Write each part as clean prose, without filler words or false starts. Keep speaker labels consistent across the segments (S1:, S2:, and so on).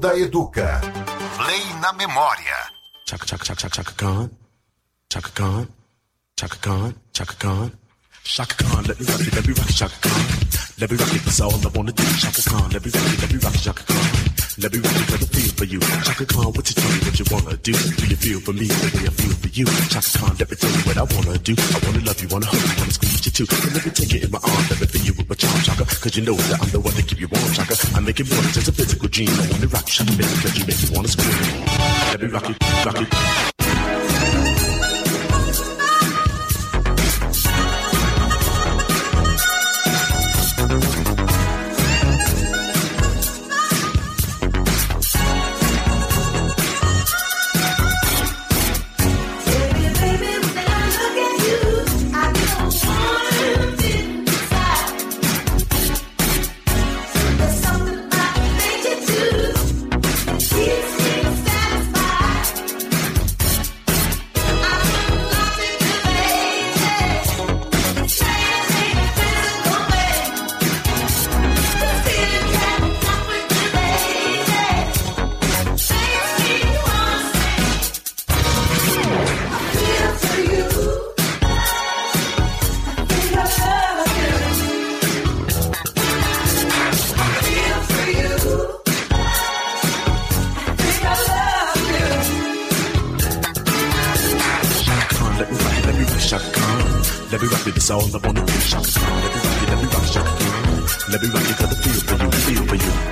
S1: da Educa. Play na memória.
S2: Chaka chaka chaka chaka Khan. Chaka Khan. Chaka Khan. Chaka Khan. Chaka Khan, let me rock it, Chaka Khan. Let me rock it, that's all I wanna do. Chaka Khan, let me rock it, Chaka Khan. Let me rock it, cause I feel for you. Chaka Khan, what you tell me what you wanna do? Do you feel for me the way I feel for you? Chaka Khan, let me tell you what I wanna do. I wanna love you, wanna hug you, wanna squeeze you too. And let me take it in my arms, let me feel you with my charm, Chaka. Cause you know that I'm the one to keep you warm, Chaka. I make it more than just a physical dream. I wanna rock you, Chaka, baby, cause you make me wanna scream. Let me rock it, rock it. It's all I wanna do, Chaka Khan. Let me rock it, Chaka Khan. Let me rock it, cause I feel for you, feel for you.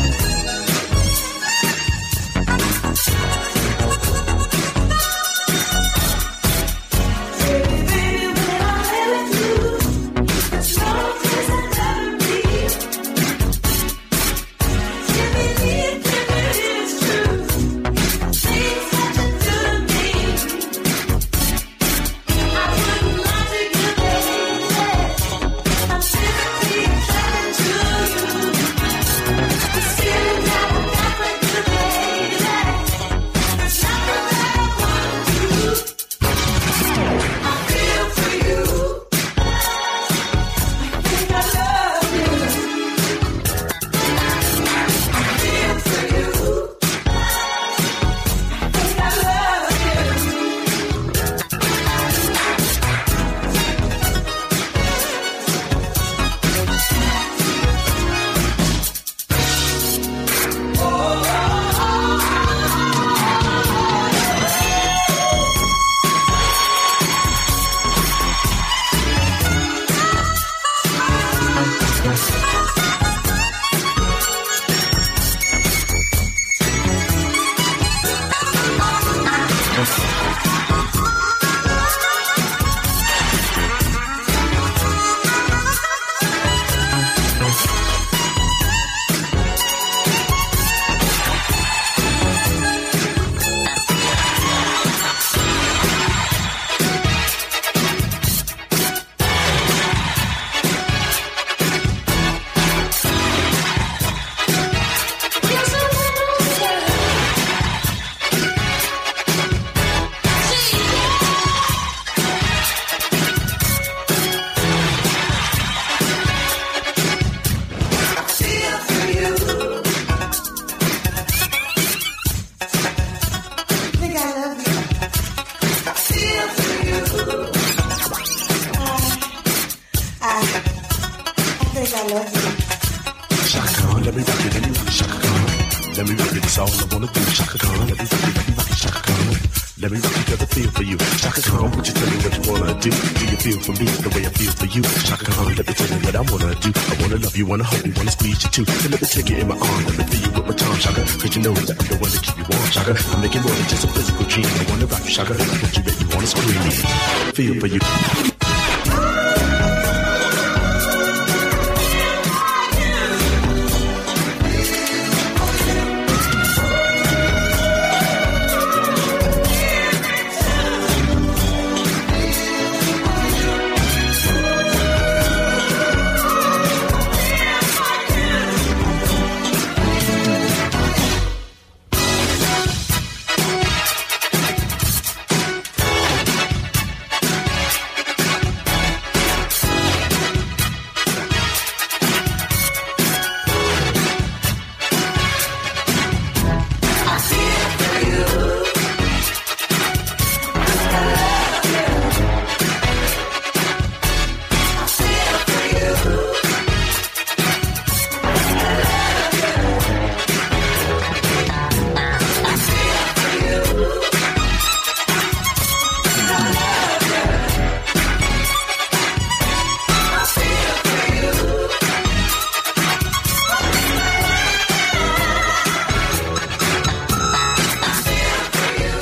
S2: You wanna hug me, wanna squeeze you too. So let me take it in my arm, let me feel you with my tongue, Chaka. Cause you know that I'm the one to keep you warm, Chaka. I make it more than just a physical dream. I wanna rock you, Chaka. Cause you make me wanna scream. Feel for you.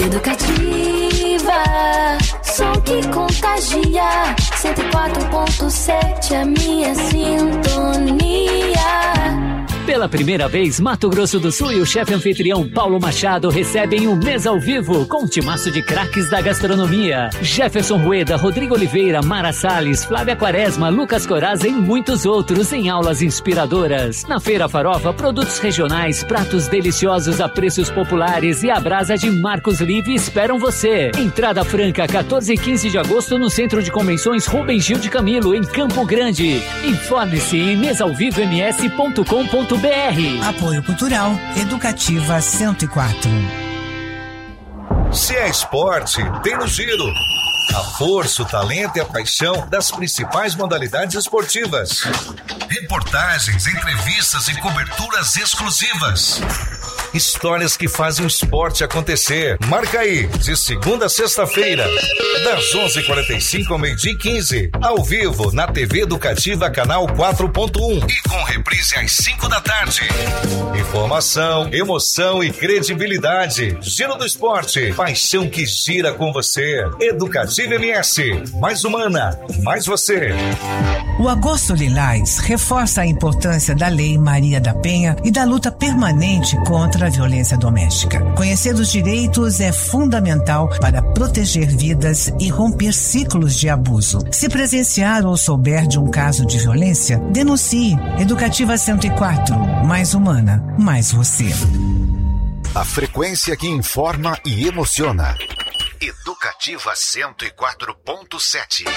S3: Educativa, som que contagia. 104.7, a minha sintonia.
S4: Pela primeira vez, Mato Grosso do Sul e o chefe anfitrião Paulo Machado recebem um mês ao vivo com um timaço de craques da gastronomia. Jefferson Rueda, Rodrigo Oliveira, Mara Salles, Flávia Quaresma, Lucas Coraza e muitos outros em aulas inspiradoras. Na Feira Farofa, produtos regionais, pratos deliciosos a preços populares e a brasa de Marcos Live esperam você. Entrada franca, 14 e 15 de agosto no Centro de Convenções Rubem Gil de Camilo, em Campo Grande. Informe-se em mesaovivoms.com.br.
S5: Apoio Cultural Educativa 104.
S1: Se é esporte, tem no Giro. A força, o talento e a paixão das principais modalidades esportivas. Reportagens, entrevistas e coberturas exclusivas. Histórias que fazem o esporte acontecer. Marca aí, de segunda a sexta-feira, das 11h45 ao 12h15, ao vivo na TV Educativa Canal 4.1 e com reprise às 5 da tarde. Informação, emoção e credibilidade. Giro do Esporte, paixão que gira com você. Educativa MS, mais humana, mais você.
S5: O Agosto Lilás reforça a importância da Lei Maria da Penha e da luta permanente contra a violência doméstica. Conhecer os direitos é fundamental para proteger vidas e romper ciclos de abuso. Se presenciar ou souber de um caso de violência, denuncie. Educativa 104, mais humana, mais você.
S1: A frequência que informa e emociona. Educativa 104.7.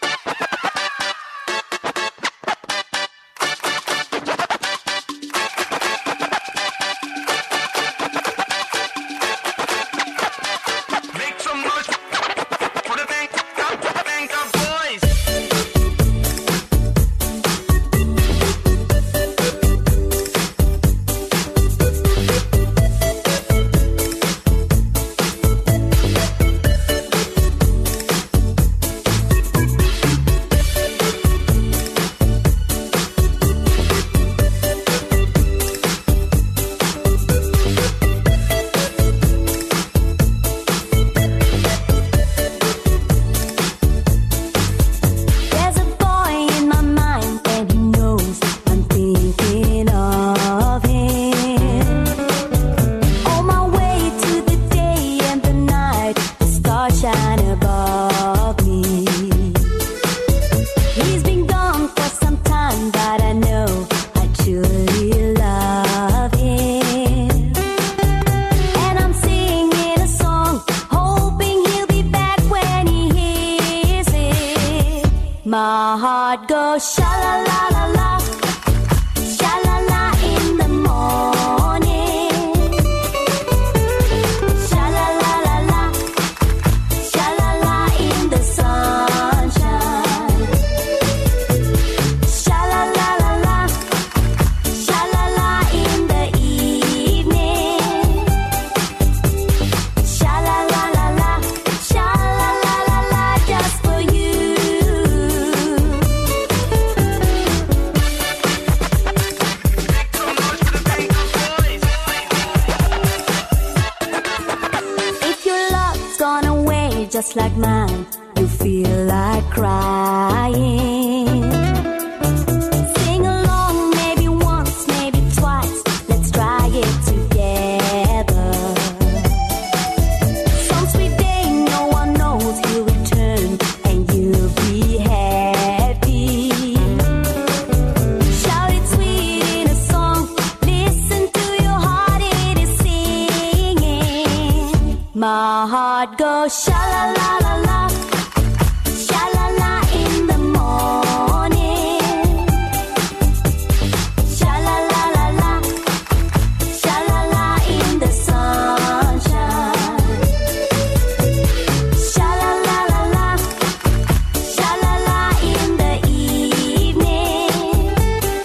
S3: My heart goes sha-la-la-la-la, sha-la-la in the morning, sha-la-la-la-la, sha-la-la in the sunshine, sha-la-la-la-la, sha-la-la in the evening, sha-la-la-la-la, sha-la-la-la-la just for you. If your love's gone away just like mine, you feel like crying. Sing along, maybe once, maybe twice. Let's try it together. Some sweet day, no one knows he'll return, and you'll be happy. Shout it sweet in a song. Listen to your heart, it is singing. My heart goes sha-la-la-la-la, sha-la-la in the morning, sha-la-la-la-la, sha-la-la in the sunshine, sha-la-la-la-la, sha-la-la in the evening,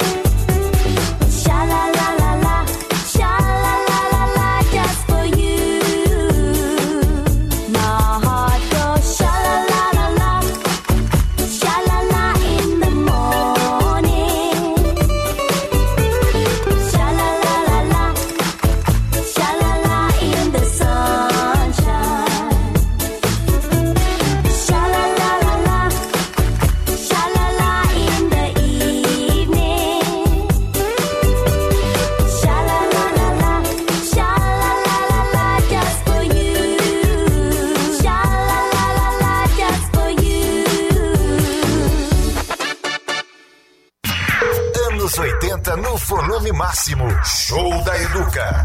S3: sha-la-la-la-la, sha-la-la-la-la just for you. My heart goes sha-la-la-la-la,
S1: volta no volume máximo. Show da Educa.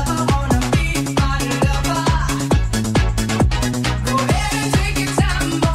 S6: Take your time.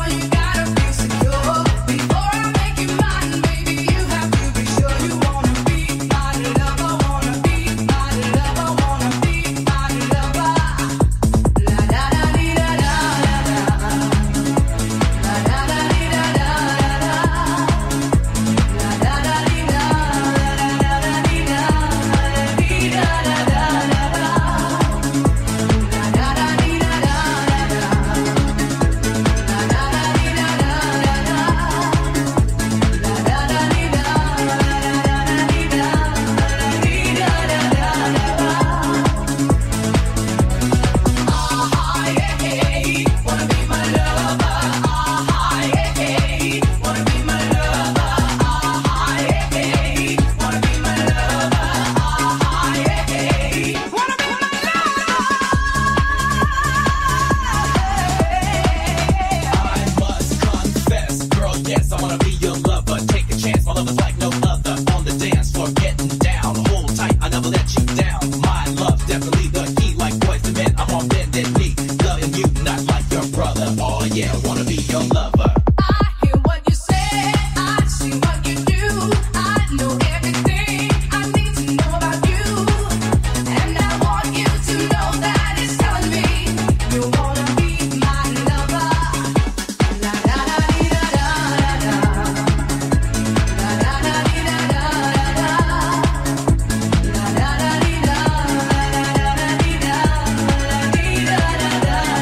S6: dance. I wanna be your lover, take a chance. My love is like no other on the dance floor, getting down. Hold tight, I never let you down. My love, definitely the key, like boys to men. I'm on bended knee, loving you, not like your brother. Oh yeah, I wanna be your lover.
S7: I hear what you say, I see what you do. I know everything I need to know about you, and I want you to know that it's telling me you wanna be my lover. La da da dee da da da da. La da da dee da da da da. La da da dee da da da dee da dee da da da da.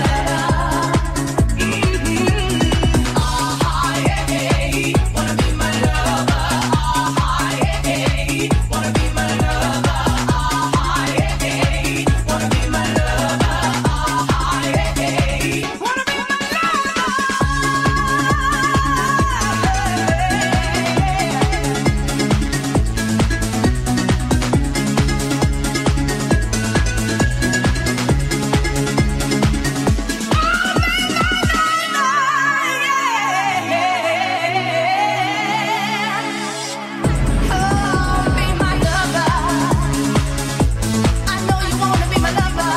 S7: Wanna be my lover. Wanna be my lover. Wanna be my lover. Wanna be my Oh, be my lover. I know you wanna be my lover.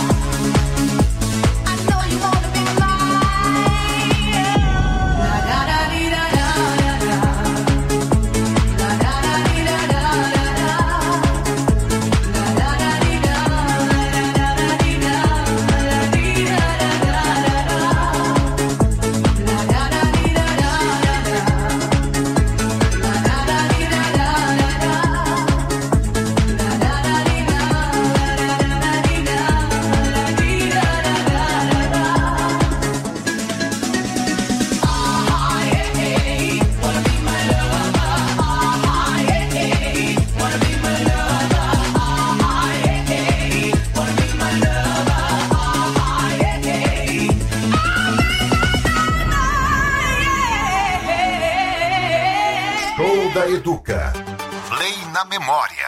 S7: I know you wanna be mine. La da da dee da da da da. La da da dee da da da da. La da da dee da da da dee da dee da da da da. La da da dee da da da da. La da da dee da da da da. La da da dee da da da da. Wanna be my lover. Wanna be my lover. Wanna be my lover.
S1: Show da Educa. Play na memória.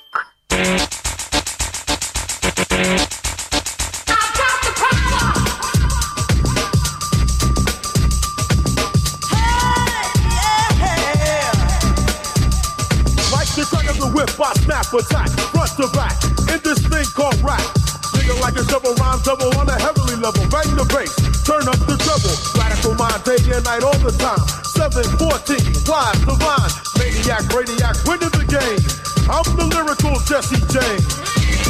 S8: Like the cut of the whip, I snap attack, front to back, in this thing called rap. Nigga like a double rhyme, double on a heavenly level. Bang the bass, turn up the treble. Radical mind, day and night, all the time. 714, wise, divine, maniac, radiac, winning the game. I'm the lyrical Jesse James.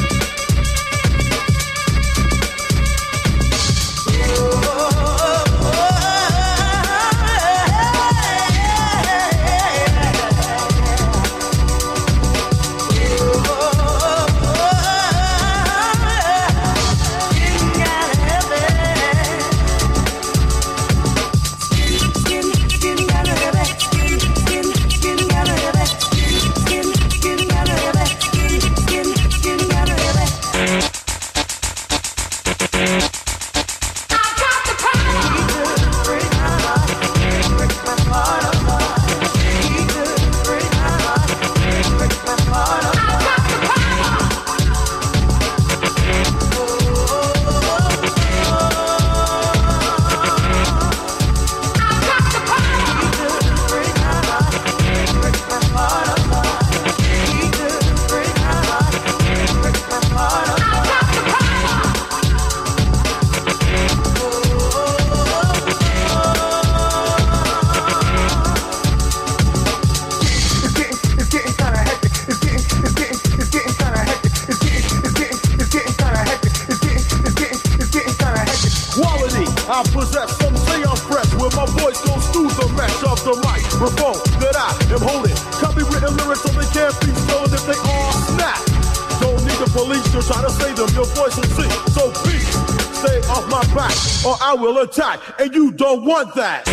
S8: I possess, some say I'm fresh, where my voice goes through the mesh of the microphone that I am holding. Copywritten lyrics so they can't be stolen if they all snap. Don't need the police to try to save them, your voice will sing. So please, stay off my back, or I will attack, and you don't want that.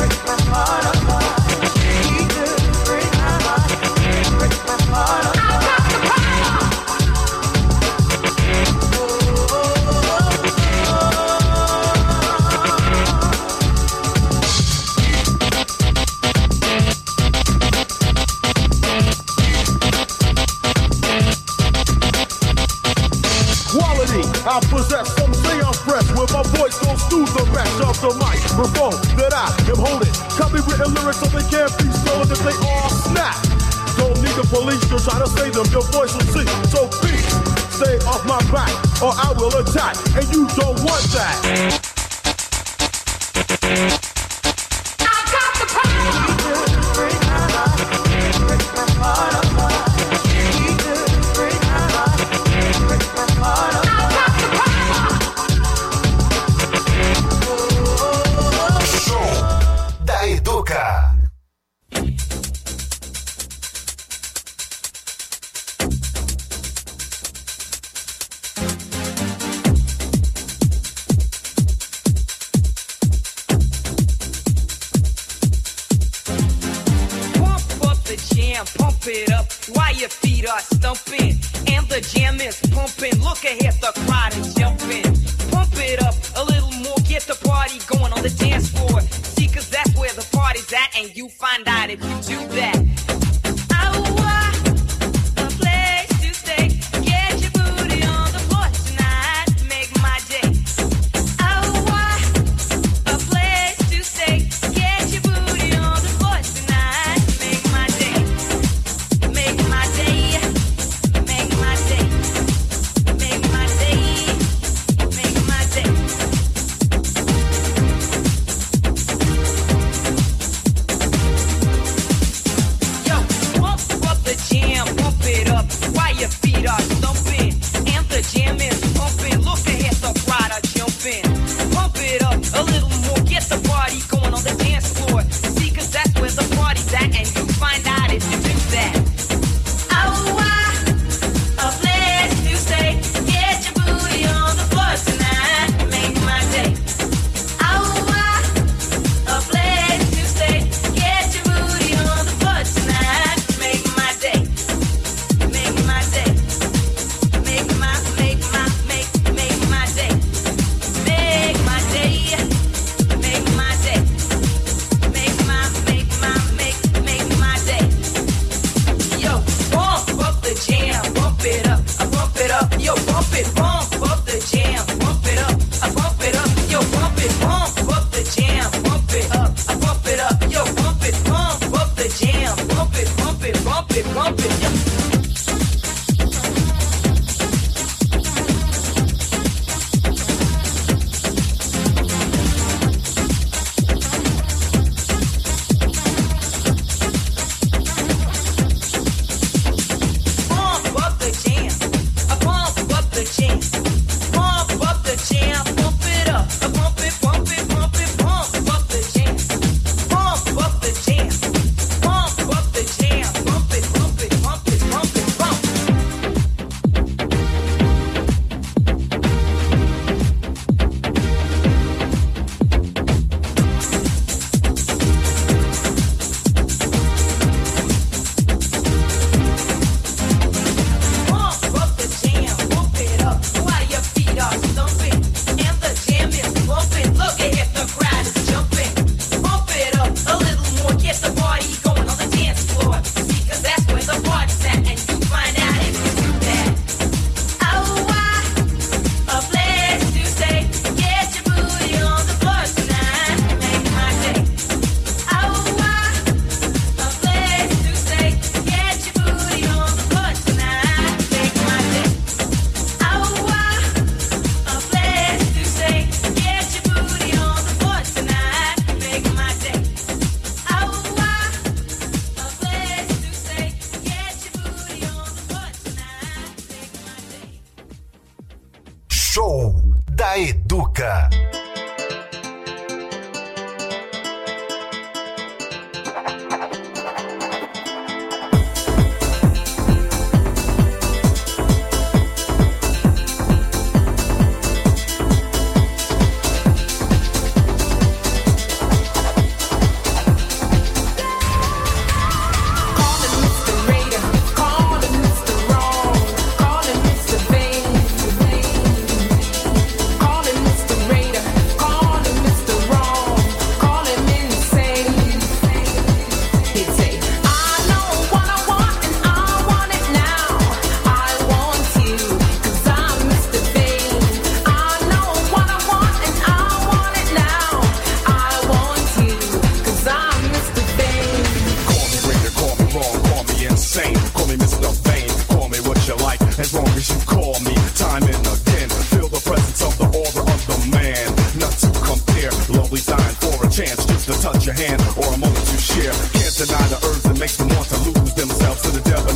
S7: I
S8: I possess, some say I'm fresh. When my voice goes through the mesh of the microphone that I am holding. Copywritten lyrics so they can't be stolen if they all snap. Don't need the police to try to say them, your voice will see. So please, stay off my back or I will attack. And you don't want that.
S9: Stumping and the jam is pumping. Look ahead, the crowd is jumping. Pump it up a little more, get the party going on the dance floor. See, cause that's where the party's at, and you find out if you do that. A place to stay. Get your booty on the floor tonight. Make my day. A place to stay. Get your booty on the floor tonight. Make my day. Make my day. Make my day. Make my day. Make my day. Yo, pump up the jam, pump it up while your feet are thumping. And the jam is pumping. Look ahead, the crowd are jumping. Pump it up a little more, get the party going on the dance floor. See, cause that's where the party's at, and you find out if you do that. A place to stay. Get your booty on the floor tonight. Make my day. A place to stay. Get your booty on the floor tonight. Make my day. Make my day. Make my day. Make my day. Make my day. Make my day. Make my day. Yo, pump up the jam, pump it up, I pump it up. Yo, pump up the jam, pump it up, I pump it up. Yo, pump up the jam, pump it up, I pump it up. Yo, pump up the jam, pump it, pump it, pump it, pump it. Yo. Pump up the jam, I pump up the jam, pump up the jam, pump it up, I pump it, pump it, pump it, pump up the jam, pump up the jam, pump up the jam, pump it, pump it, pump it, pump it, pump. Pump up the jam, pump it up while your feet are thumping. And the jam is pumping. Look ahead, the crowd is jumping. Pump it up a little more, get the party going on the dance floor. See, cause that's where the party's at, and you find out if you do that. A place to stay. Get your booty on the floor tonight. Make my day. A place to stay. Get your booty on the floor tonight. Make my day. A place to stay. Get your booty on the floor tonight. Make my day. A place to stay. Get your booty on the floor tonight. Make my day.
S1: Show da Educa.
S7: Calling Mr. Raider, calling Mr. Wrong, calling Mr. Vain, calling Mr. Raider,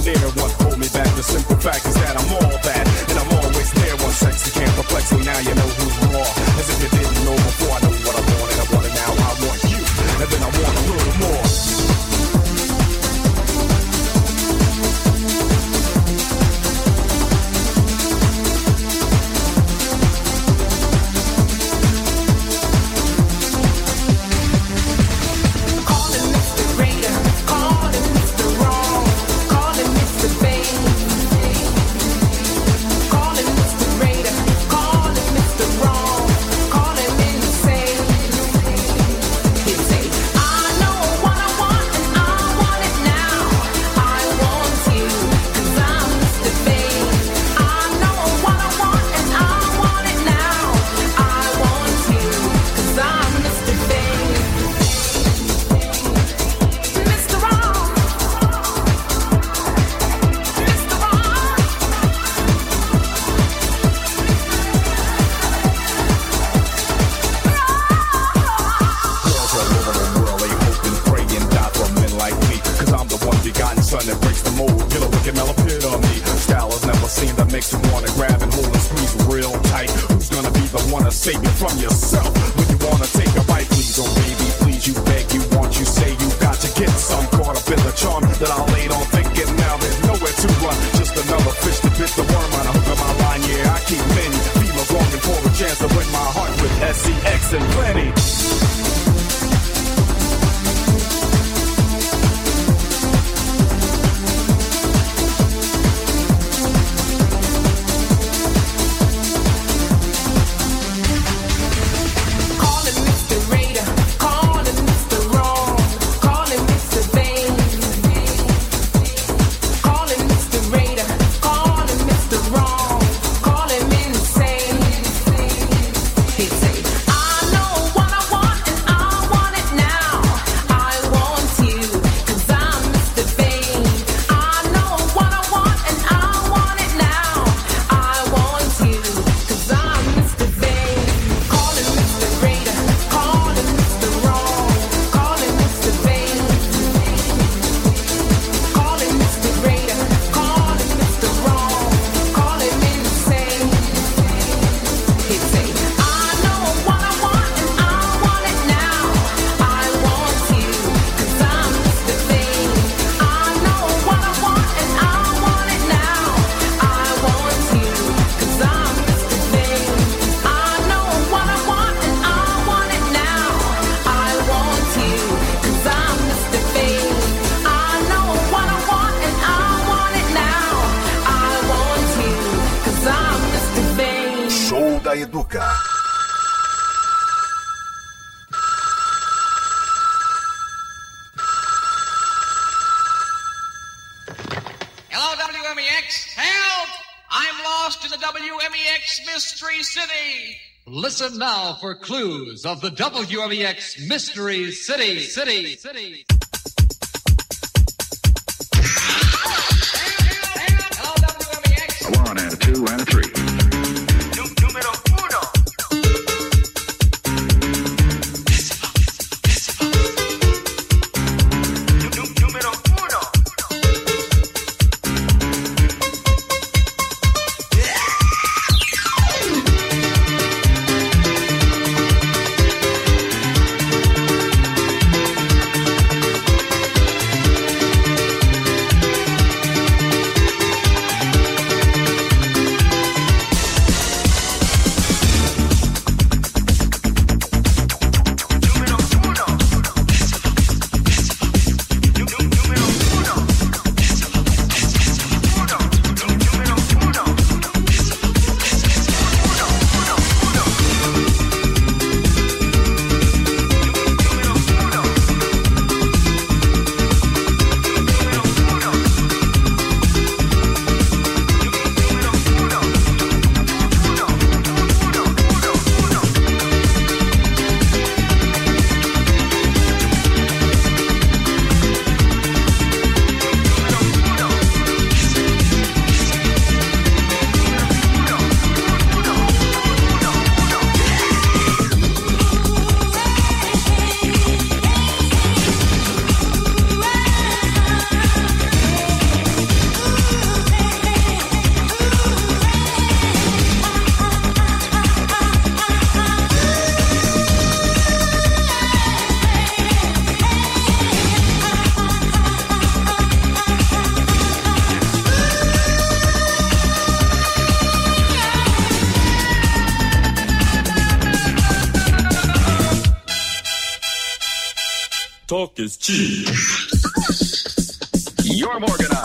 S10: near one. Hold me back. The simple fact is that I'm all that, and I'm always there. One sexy can't perplex me. Now you know who's raw. As if you didn't know before. I know what I want, and I want it now. I want you, and then I want a little more.
S1: Educa.
S11: Hello, WMEX. Help! I'm lost in the WMEX Mystery City.
S12: Listen now for clues of the WMEX Mystery City.
S11: Hello, WMEX.
S13: A 1 and a 2 and a 3.
S11: Número uno. Número uno.
S13: talk is cheap. You're Morganized.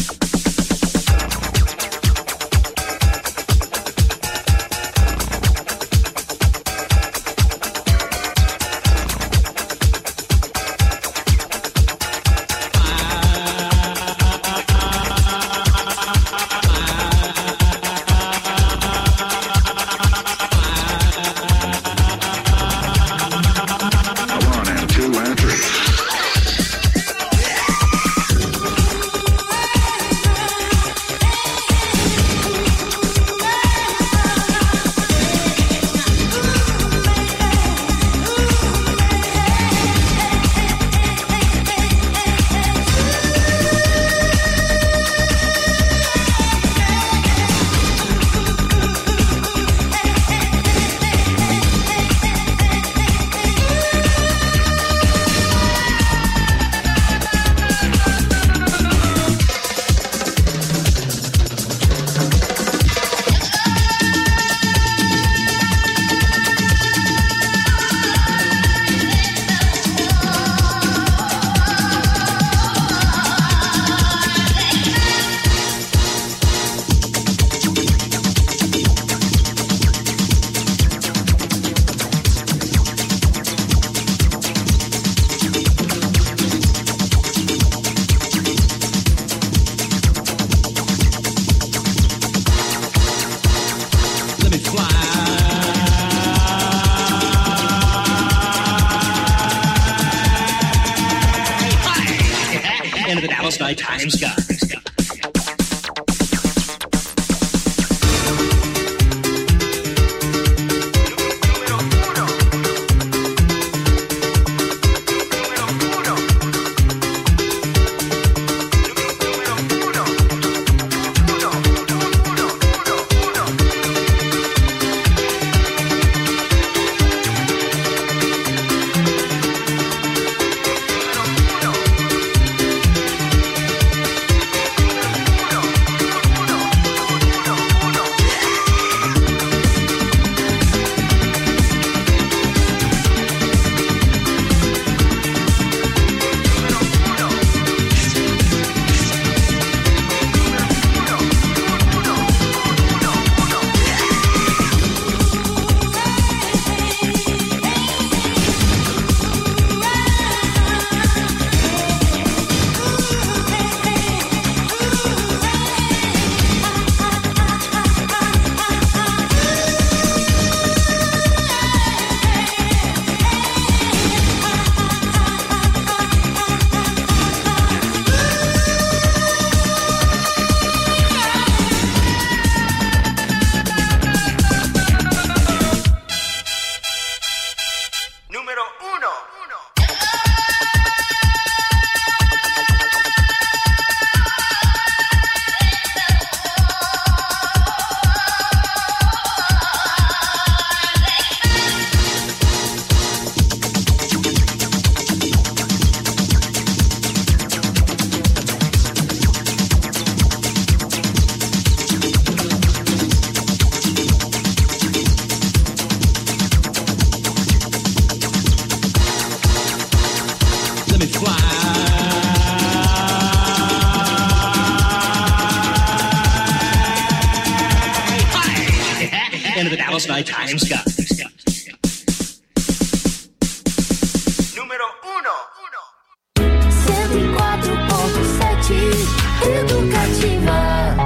S14: Times Scott. Into the Dallas Night Times Scott.
S7: Número 104.7 Educativa.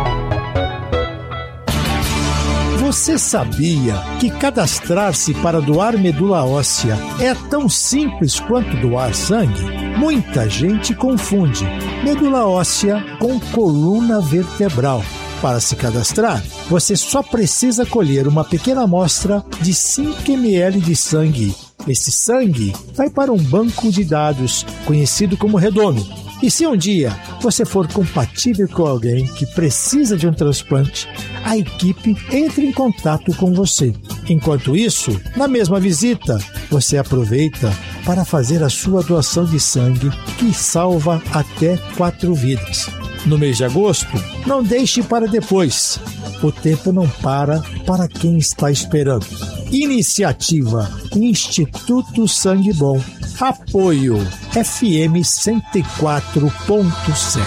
S15: Você sabia que cadastrar-se para doar medula óssea é tão simples quanto doar sangue? Muita gente confunde medula óssea com coluna vertebral. Para se cadastrar, você só precisa colher uma pequena amostra de 5 ml de sangue. Esse sangue vai para um banco de dados conhecido como Redondo. E se um dia você for compatível com alguém que precisa de um transplante, a equipe entra em contato com você. Enquanto isso, na mesma visita, você aproveita para fazer a sua doação de sangue, que salva até 4 vidas. No mês de agosto, não deixe para depois. O tempo não para quem está esperando. Iniciativa Instituto Sangue Bom. Apoio FM 104.7.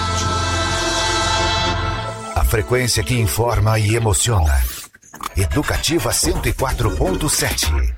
S1: A frequência que informa e emociona. Educativa 104.7.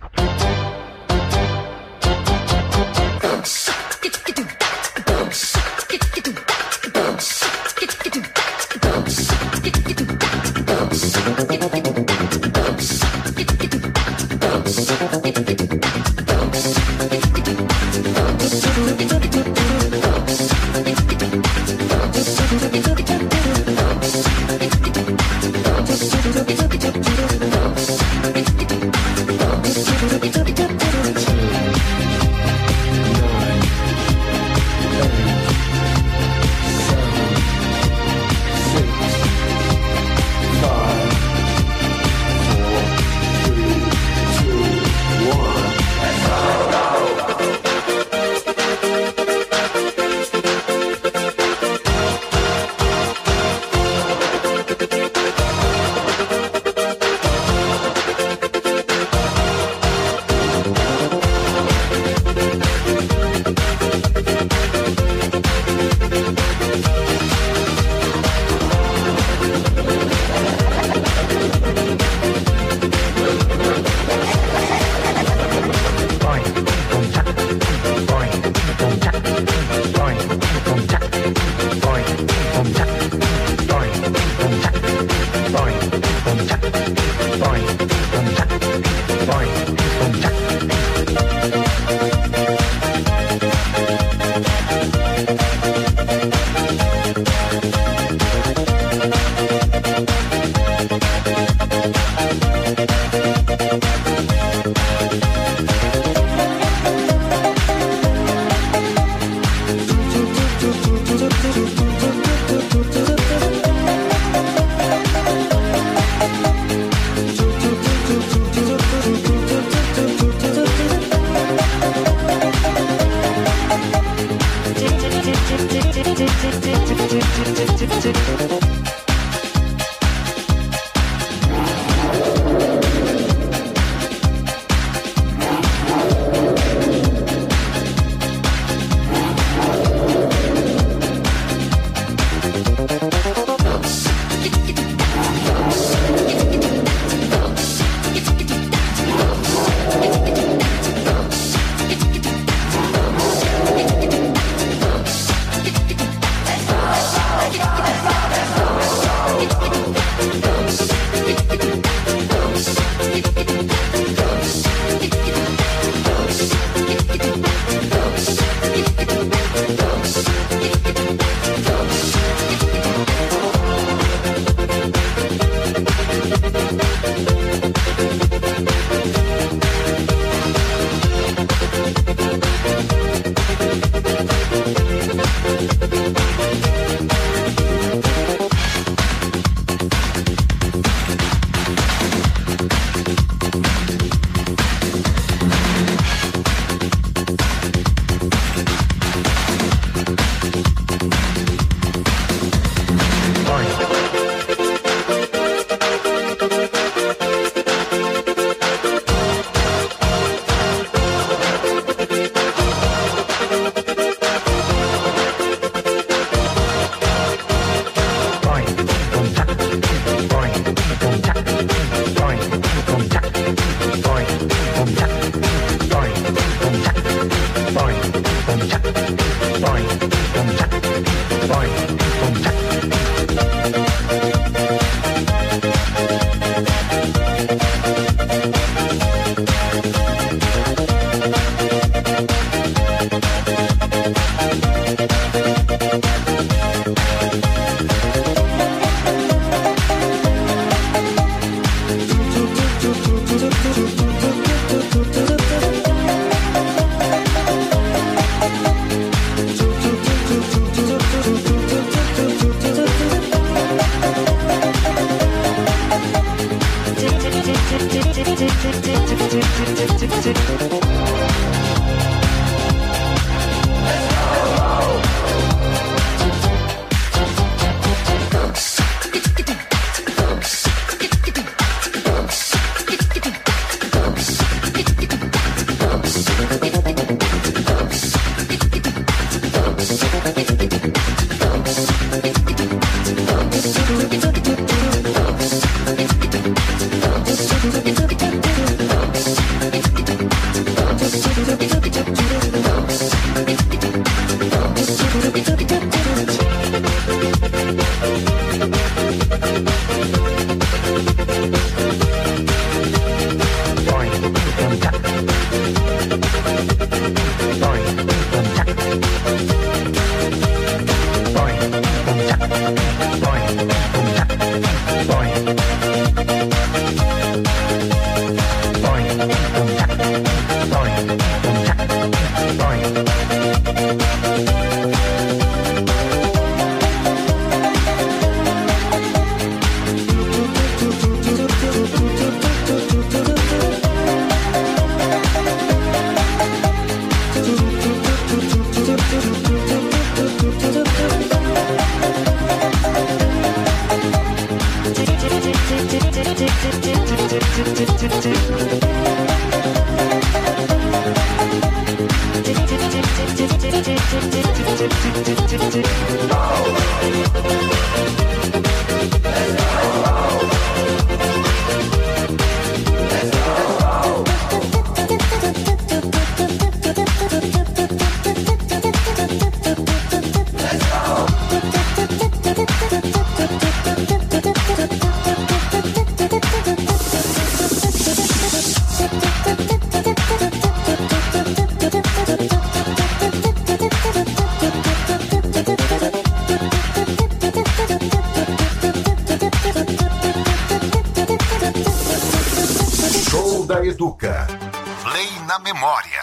S1: Show da Educa. Play na memória.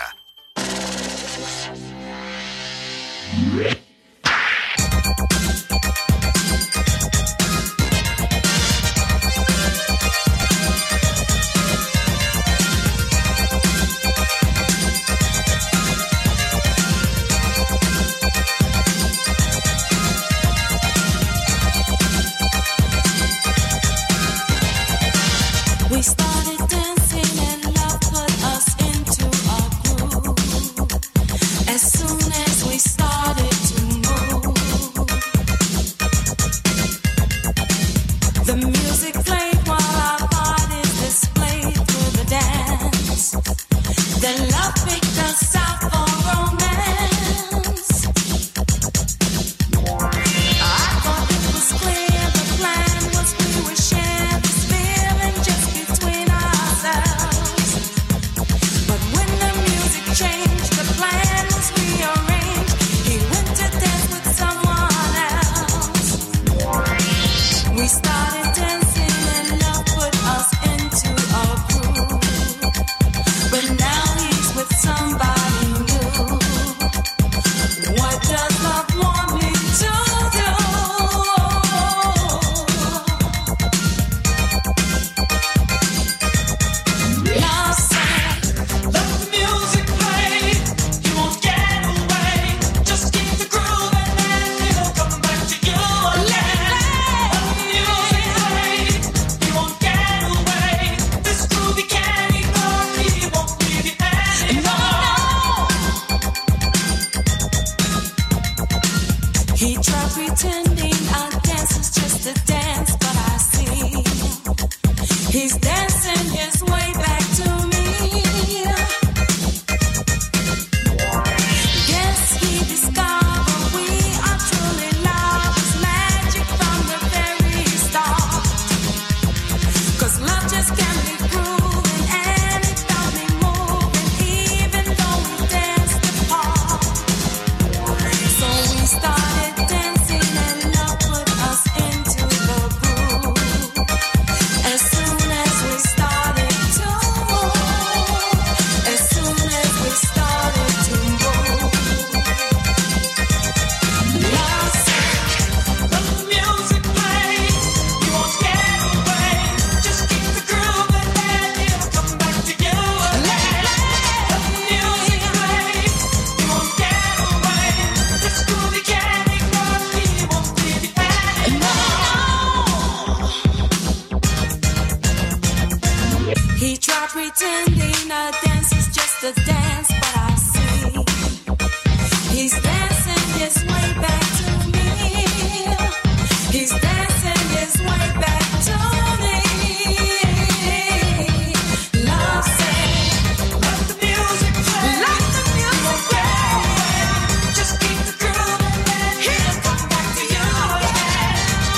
S13: We started dancing and love put us into a groove. As soon as we started to move, the music played while our bodies displayed through the dance. Then love picked us out for romance. I thought it was clear the plan was we would share this feeling just between ourselves. But when the music changed, the plan was rearranged. He went to dance with someone else. We started dancing and love put us into a groove. But now he's with somebody new. What does love want me to do? Love said, let the music play. You won't get away. Just keep the groove and then it'll come back to you again. Let the music play. You won't get away. This groove you can't ignore. He won't leave you anymore. He tried pretending our dance is just a dance, but I see he's dancing his way back to me. Guess he discovered we are truly lovers, magic from the very start. 'Cause love just can't be proven, and it got me moving, even though we danced apart. So we started dancing and love put us into the groove. As soon as we started to move, as soon as we started to move, love said, let the music play. You won't get away. Just keep the groove and then it'll come back to you again. Let the music play. You won't get away. This groove you can't ignore. He won't leave you anymore. He tried pretending a dance is just a dance, but I see he's dancing his way back to me. He's dancing his way back to me. Love said, let the music play. Let the music play. Just keep the groove and then he'll come back to you again.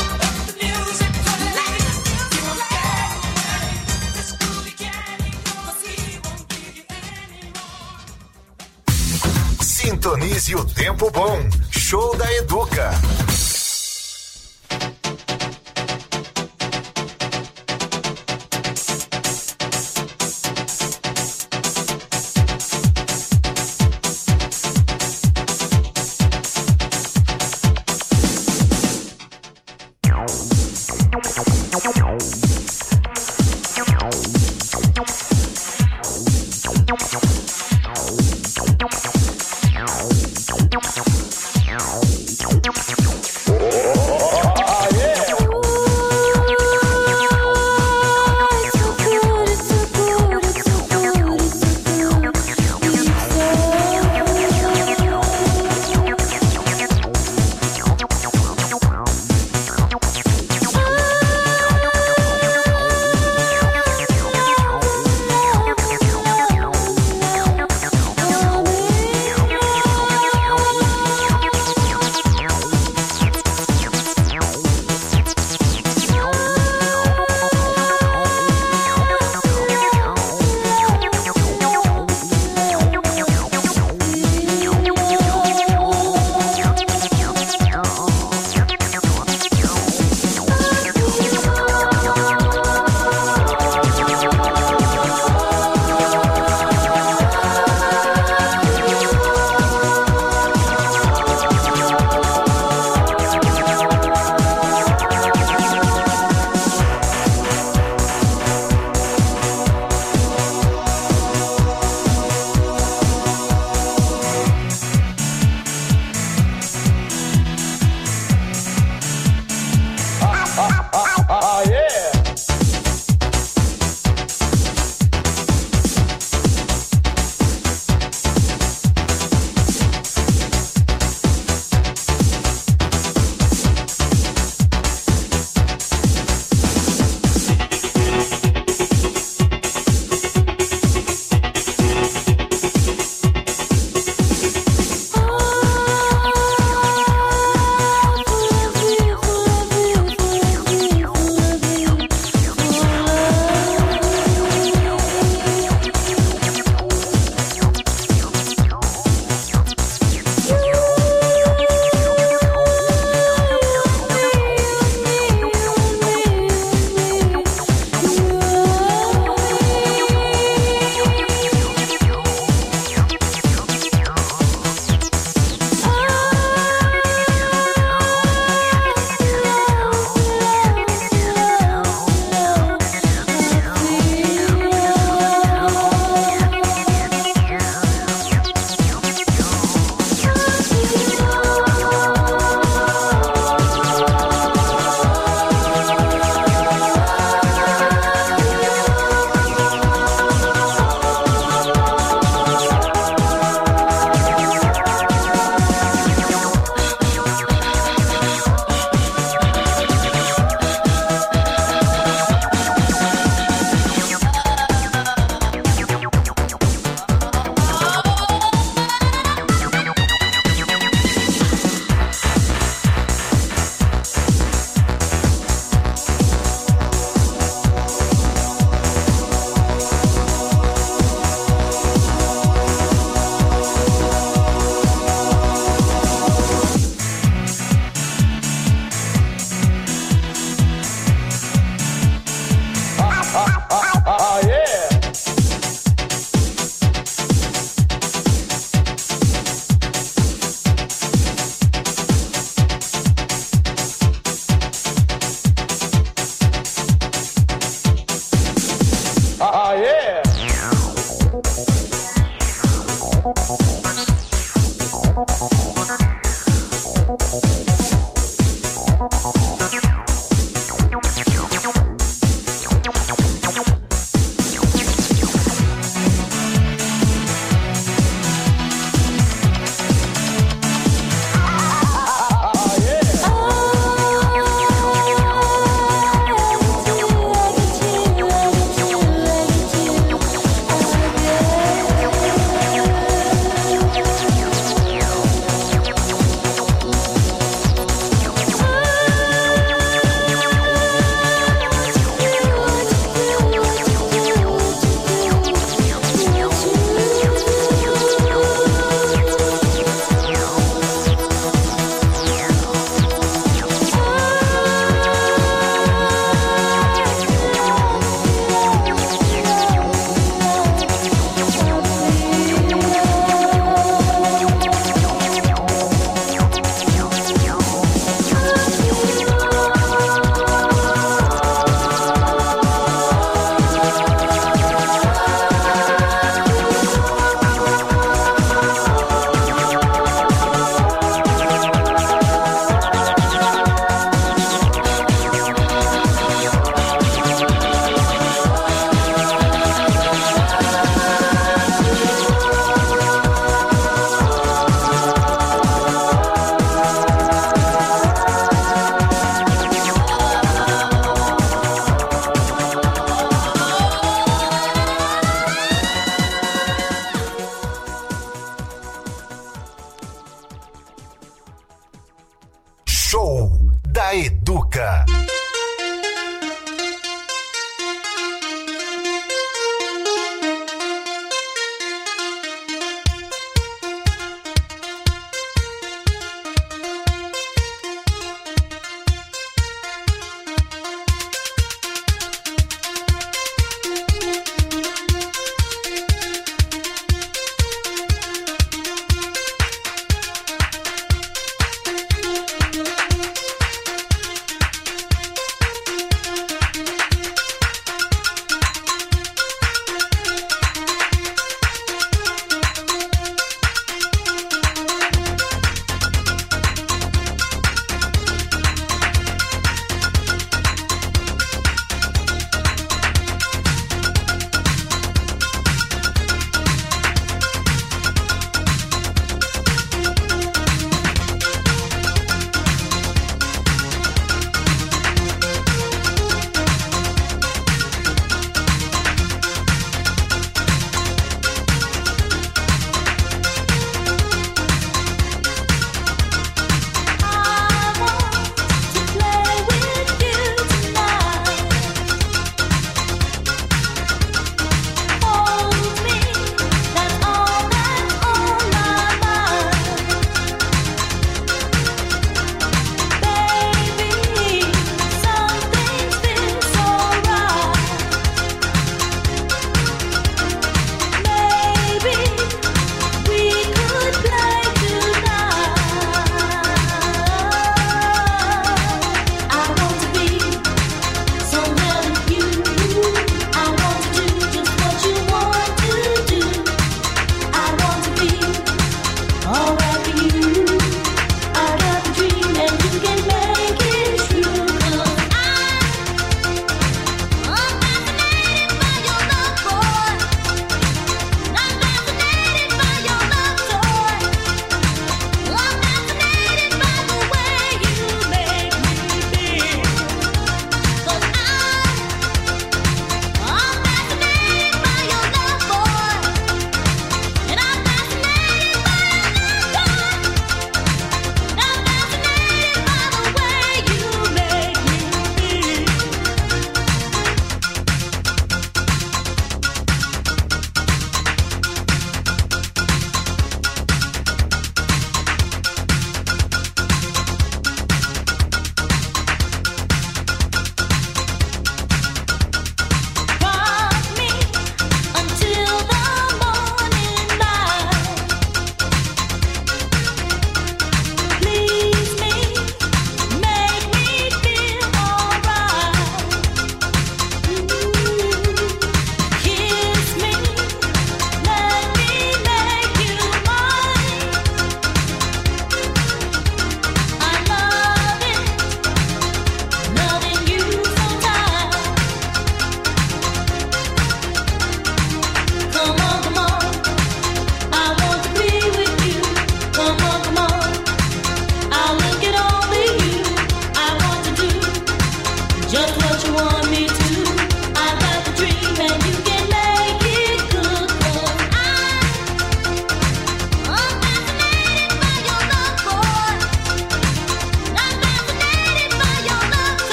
S1: Sintonize o tempo bom. Show da Educa.